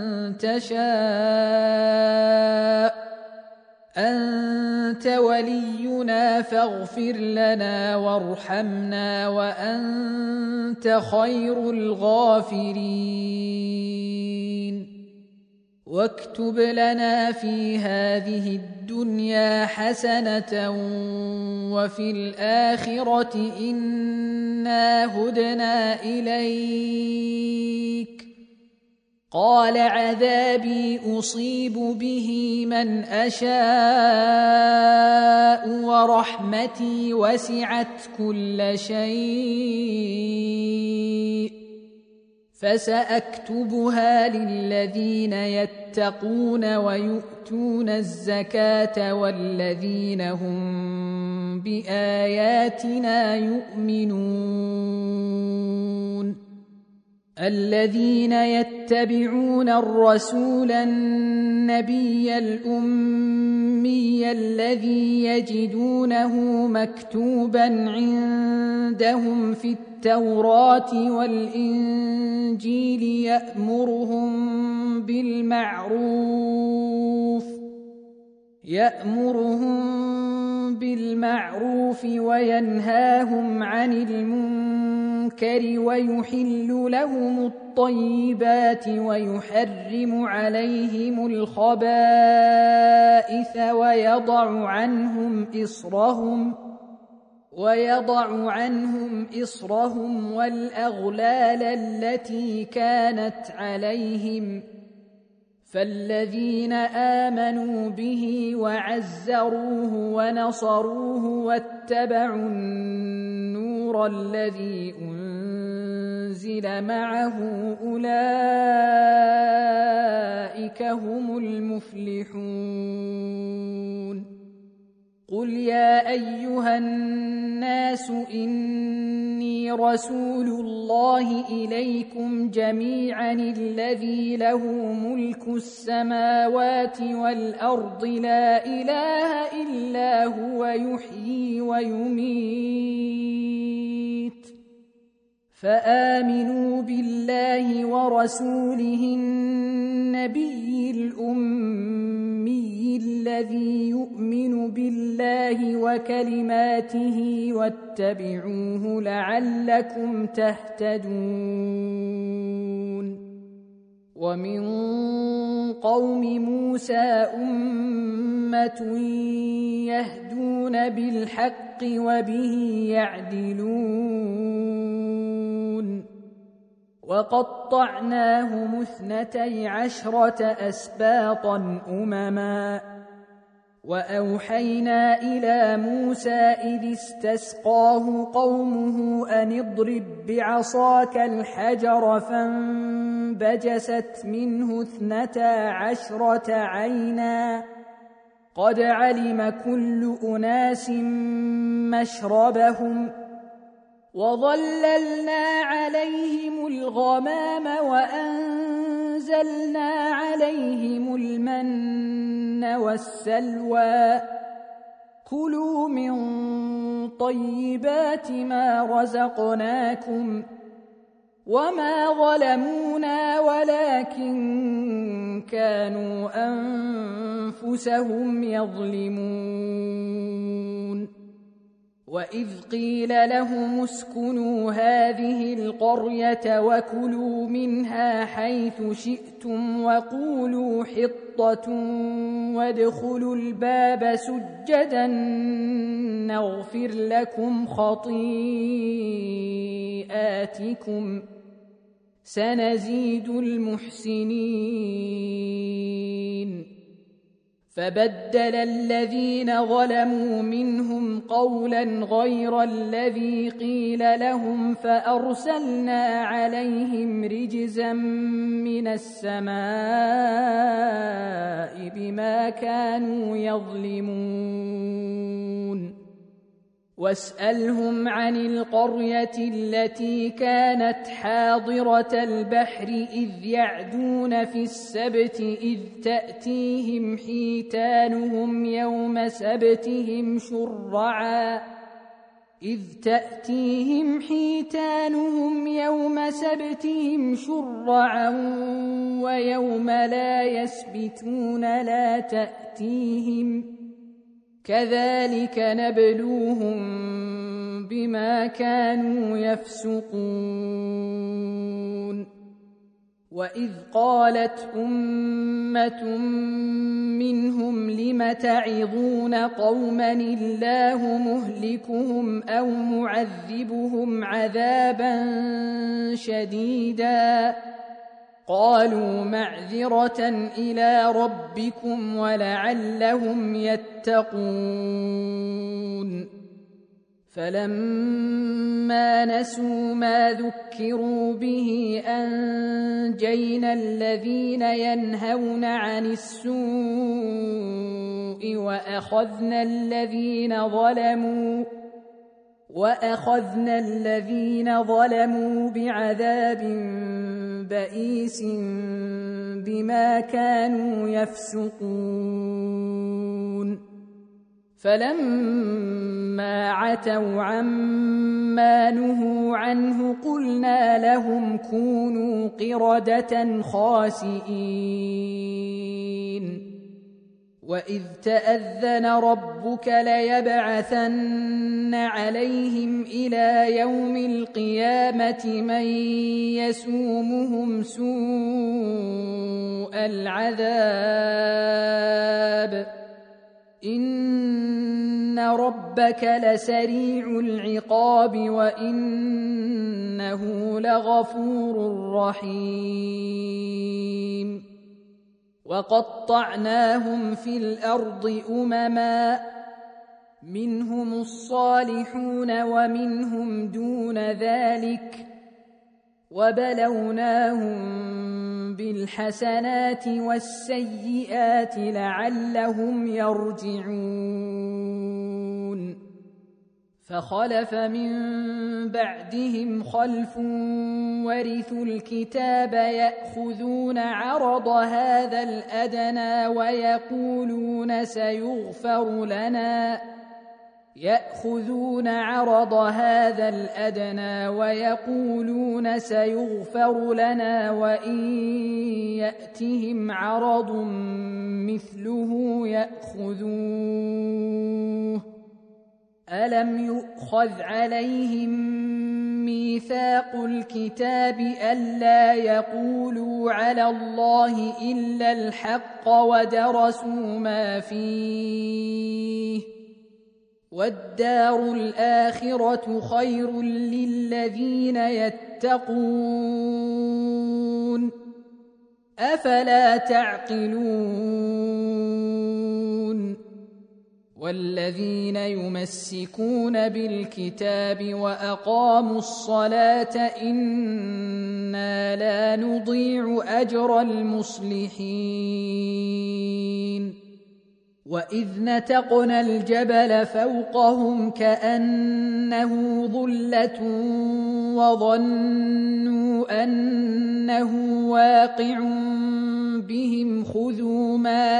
تشاء أنت ولينا فاغفر لنا وارحمنا وأنت خير الغافرين. واكتب لنا في هذه الدنيا حسنة وفي الآخرة إنا هدنا إليك. قال عذابي أصيب به من أشاء ورحمتي وسعت كل شيء فسأكتبها للذين يتقون ويؤتون الزكاة والذين هم بآياتنا يؤمنون. الذين يتبعون الرسول النبي الأمي الذي يجدونه مكتوبا عندهم في التوراة والإنجيل يأمرهم بالمعروف وينهاهم عن المنكر ويحل لهم الطيبات ويحرم عليهم الخبائث ويضع عنهم إصرهم والأغلال التي كانت عليهم. فالذين آمنوا به وعزروه ونصروه واتبعوا النور الذي أنزل معه أولئك هم المفلحون. قل يا أيها الناس إني رسول الله إليكم جميعا الذي له ملك السماوات والأرض لا إله إلا هو يحيي ويميت فآمنوا بالله ورسوله النبي الأمي الذي يؤمن بالله وكلماته واتبعوه لعلكم تهتدون. ومن قوم موسى أمة يهدون بالحق وبه يعدلون وقطعناهم 12 أسباطا أمما وأوحينا إلى موسى إذ استسقاه قومه أن اضرب بعصاك الحجر فانبجست منه 12 عينا قد علم كل أناس مشربهم وظللنا عليهم الغمام وأنزلنا عليهم المن والسلوى كلوا من طيبات ما رزقناكم وما ظلمونا ولكن كانوا أنفسهم يظلمون وإذ قيل لهم اسكنوا هذه القرية وكلوا منها حيث شئتم وقولوا حطة وادخلوا الباب سجدا نغفر لكم خطيئاتكم سنزيد المحسنين فبدل الذين ظلموا منهم قولا غير الذي قيل لهم فأرسلنا عليهم رجزا من السماء بما كانوا يظلمون واسألهم عن القرية التي كانت حاضرة البحر إذ يعدون في السبت إذ تأتيهم حيتانهم يوم سبتهم شرعا ويوم لا يسبتون لا تأتيهم كذلك نبلوهم بما كانوا يفسقون وإذ قالت أمة منهم لم تعظون قوما الله مهلكهم أو معذبهم عذابا شديدا قالوا معذرة إلى ربكم ولعلهم يتقون فلما نسوا ما ذكروا به أنجينا الذين ينهون عن السوء وأخذنا الذين ظلموا بعذاب بئيس بما كانوا يفسقون فلما عتوا عما نهوا عنه قلنا لهم كونوا قردة خاسئين وإذ تأذن ربك ليبعثن عليهم إلى يوم القيامة من يسومهم سوء العذاب إن ربك لسريع العقاب وإنه لغفور رحيم وقطعناهم في الأرض أمما منهم الصالحون ومنهم دون ذلك وبلوناهم بالحسنات والسيئات لعلهم يرجعون فخلف من بعدهم خلف ورثوا الكتاب يأخذون عرض هذا الأدنى ويقولون سيغفر لنا وإن يأتهم عرض مثله يأخذوه ألم يؤخذ عليهم ميثاق الكتاب ألا يقولوا على الله إلا الحق ودرسوا ما فيه والدار الآخرة خير للذين يتقون أفلا تعقلون والذين يمسكون بالكتاب وأقاموا الصلاة إنا لا نضيع أجر المصلحين وإذ نتقنا الجبل فوقهم كأنه ظلة وظنوا أنه واقع بهم خذوا ما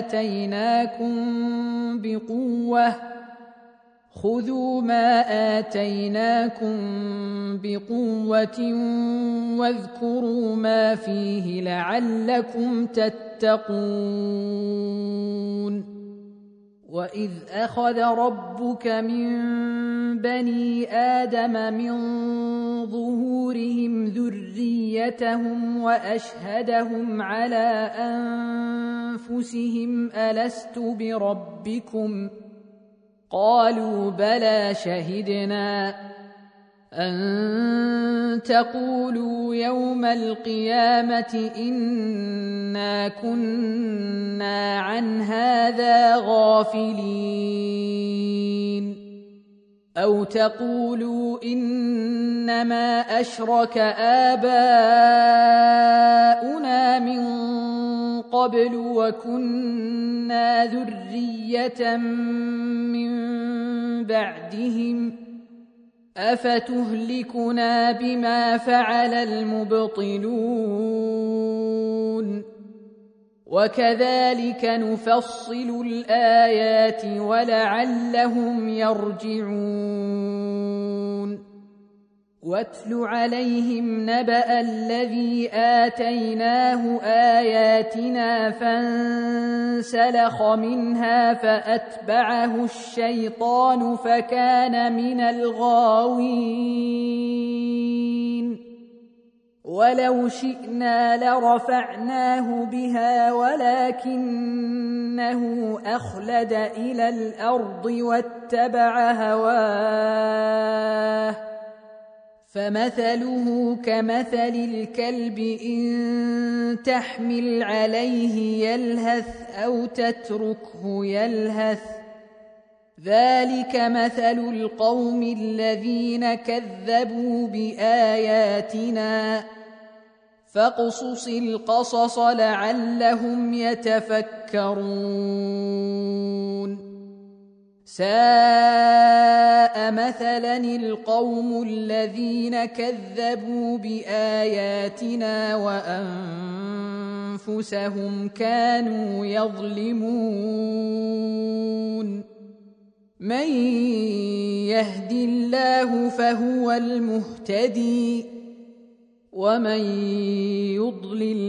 آتيناكم بقوة واذكروا ما فيه لعلكم تتقون وإذ أخذ ربك من بني آدم من ظهورهم ذريتهم وأشهدهم على أنفسهم ألست بربكم قالوا بلى شهدنا أن تقولوا يوم القيامة إنا كنا عن هذا غافلين أو تقولوا إنما أشرك آباؤنا من قبل وكنا ذرية من بعدهم أفتهلكنا بما فعل المبطلون وكذلك نفصل الآيات ولعلهم يرجعون واتل عليهم نبأ الذي آتيناه آياتنا فانسلخ منها فأتبعه الشيطان فكان من الغاوين ولو شئنا لرفعناه بها ولكنه أخلد إلى الأرض واتبع هواه فمثله كمثل الكلب إن تحمل عليه يلهث أو تتركه يلهث ذلك مثل القوم الذين كذبوا بآياتنا فاقصص القصص لعلهم يتفكرون ساء مثلا القوم الذين كذبوا بآياتنا وأنفسهم كانوا يظلمون من يهد الله فهو المهتدي ومن يضلل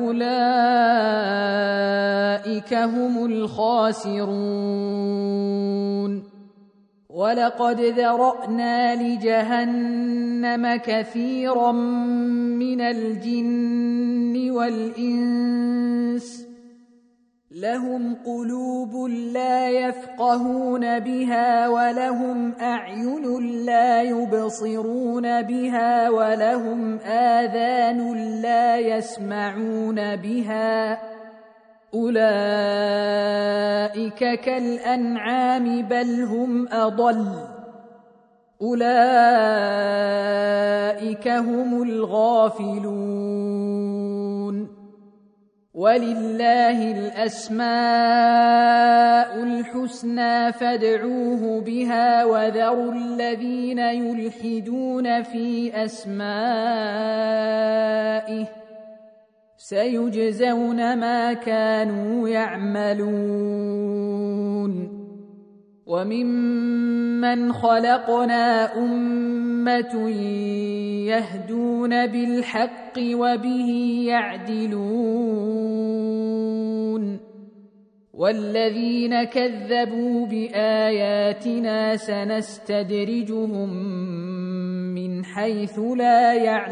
فأولئك هم الخاسرون ولقد ذرأنا لجهنم كثيرا من الجن والإنس لهم قلوب لا يفقهون بها ولهم أعين لا يبصرون بها ولهم آذان لا يسمعون بها أولئك كالأنعام بل هم أضل أولئك هم الغافلون ولله الأسماء الحسنى فادعوه بها وذروا الذين يلحدون في أسمائه سيجزون ما كانوا يعملون وممن خلقنا أمة يهدون بالحق وبه يعدلون والذين كذبوا بآياتنا سنستدرجهم من حيث لا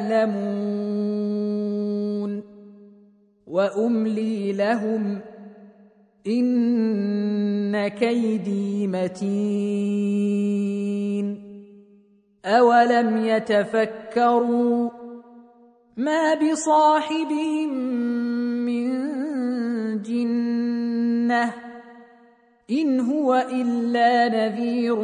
يعلمون وأملي لهم إن كيدي متين أولم يتفكروا ما بصاحبهم من جنة إن هو إلا نذير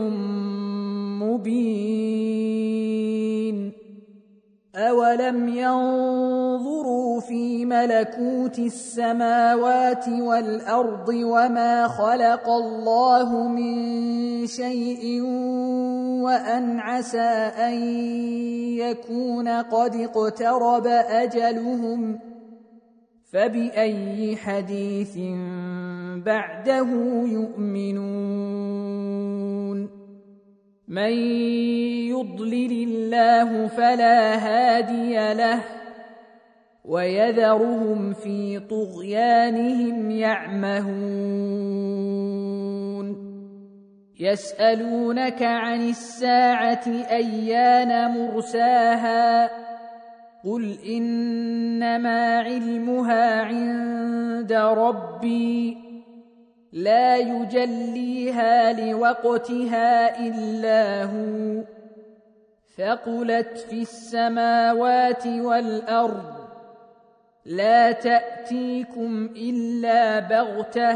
مبين أولم ينظروا في ملكوت السماوات والأرض وما خلق الله من شيء وأن عسى أن يكون قد اقترب أجلهم فبأي حديث بعده يؤمنون من يضلل الله فلا هادي له ويذرهم في طغيانهم يعمهون يسألونك عن الساعة أيان مرساها قل إنما علمها عند ربي لا يجليها لوقتها إلا هو ثقلت في السماوات والأرض لا تأتيكم إلا بغتة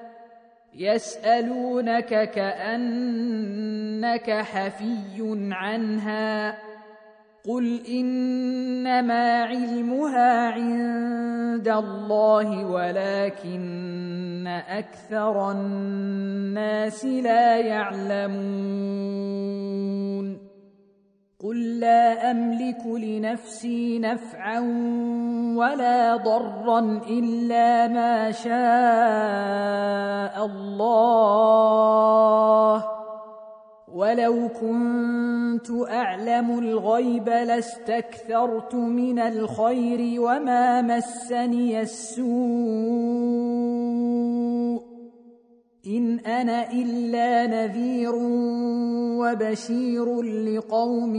يسألونك كأنك حفي عنها قل إنما علمها عند الله ولكن أكثر الناس لا يعلمون قل لا أملك لنفسي نفعا ولا ضرا إلا ما شاء الله ولو كنت أعلم الغيب لاستكثرت من الخير وما مسني السوء إن أنا إلا نذير وبشير لقوم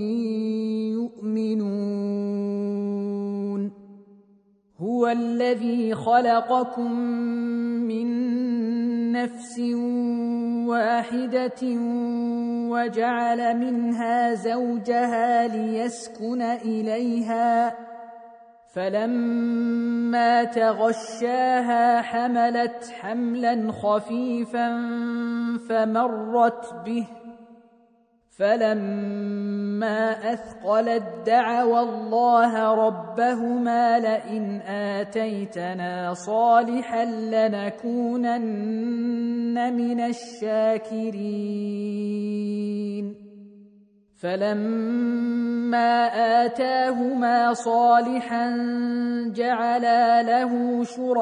يؤمنون هو الذي خلقكم من نفس واحدة وجعل منها زوجها ليسكن إليها فلما تغشاها حملت حملا خفيفا فمرت به فلما أثقلت دعوا الله ربهما لئن آتيتنا صالحا لنكونن من الشاكرين فلما آتاهما صالحا جعلا له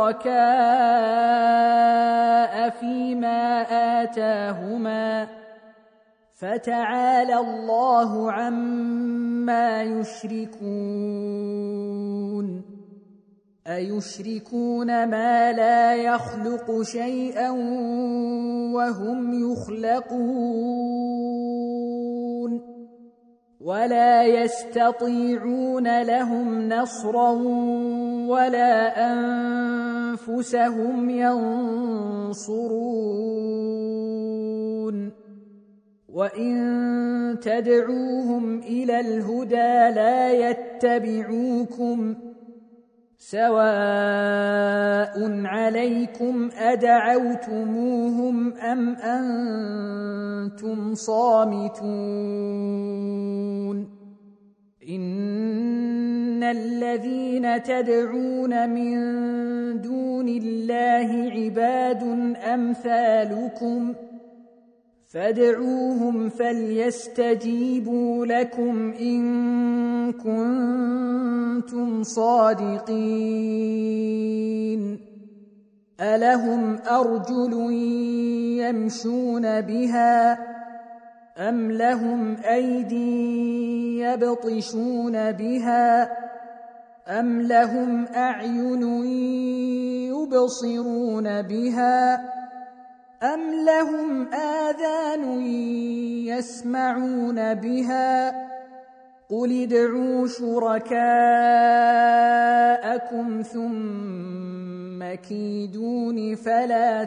شركاء فيما آتاهما فتعالى الله عما يشركون أيشركون ما لا يخلق شيئا وهم يخلقون ولا يستطيعون لهم نصرا ولا أنفسهم ينصرون وإن تدعوهم إلى الهدى لا يتبعوكم سواء عليكم أدعوتموهم أم أنتم صامتون إن الذين تدعون من دون الله عباد أمثالكم فادعوهم فليستجيبوا لكم إن كنتم صادقين ألهم أرجل يمشون بها أم لهم أيدي يبطشون بها أم لهم أعين يبصرون بها أم لهم آذان يسمعون بها قل ادعوا شركاءكم ثم كيدون فلا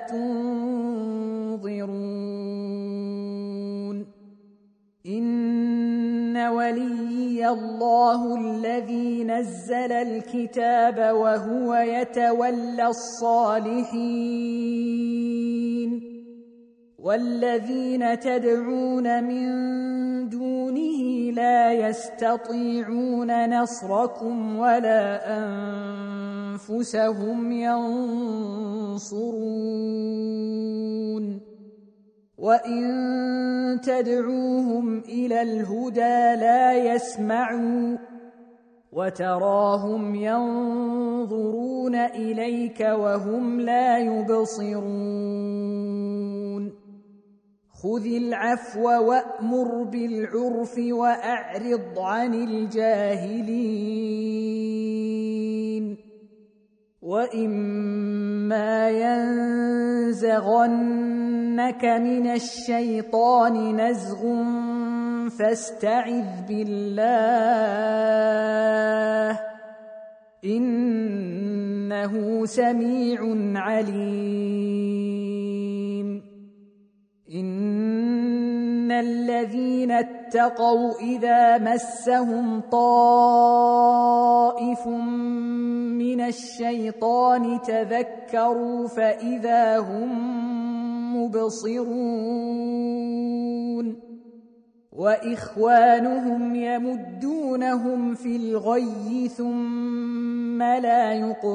تنظرون إن وليي الله الذي نزل الكتاب وهو يتولى الصالحين والذين تدعون من دونه لا يستطيعون نصركم ولا أنفسهم ينصرون وإن تدعوهم إلى الهدى لا يسمعوا وتراهم ينظرون إليك وهم لا يبصرون خذ العفو وأمر بالعرف وأعرض عن الجاهلين وإما ينزغنك من الشيطان نزغ فاستعذ بالله إنه سميع عليم إن الذين اتقوا إذا مسهم طائف من الشيطان تذكروا فإذا هم مبصرون وإخوانهم يمدونهم في الغي ثم لا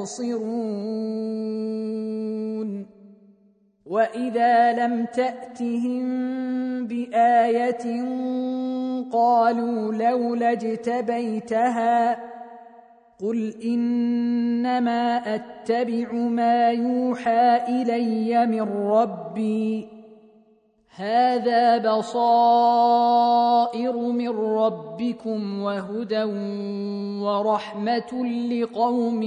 يقصرون وإذا لم تأتهم بآية قالوا لولا اجتبيتها قل إنما أتبع ما يوحى إلي من ربي هذا بصائر من ربكم وهدى ورحمة لقوم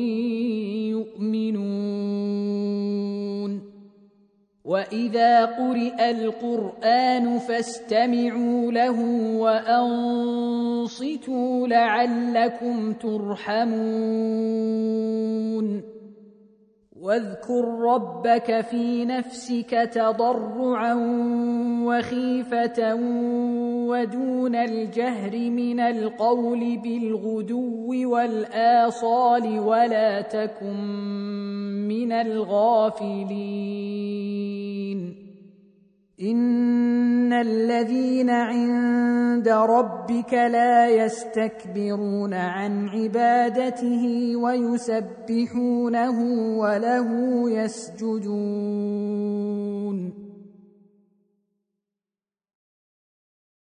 يؤمنون وإذا قرئ القرآن فاستمعوا له وأنصتوا لعلكم ترحمون واذكر ربك في نفسك تضرعا وخيفة ودون الجهر من القول بالغدو والآصال ولا تكن من الغافلين إن الذين عند ربك لا يستكبرون عن عبادته ويسبحونه وله يسجدون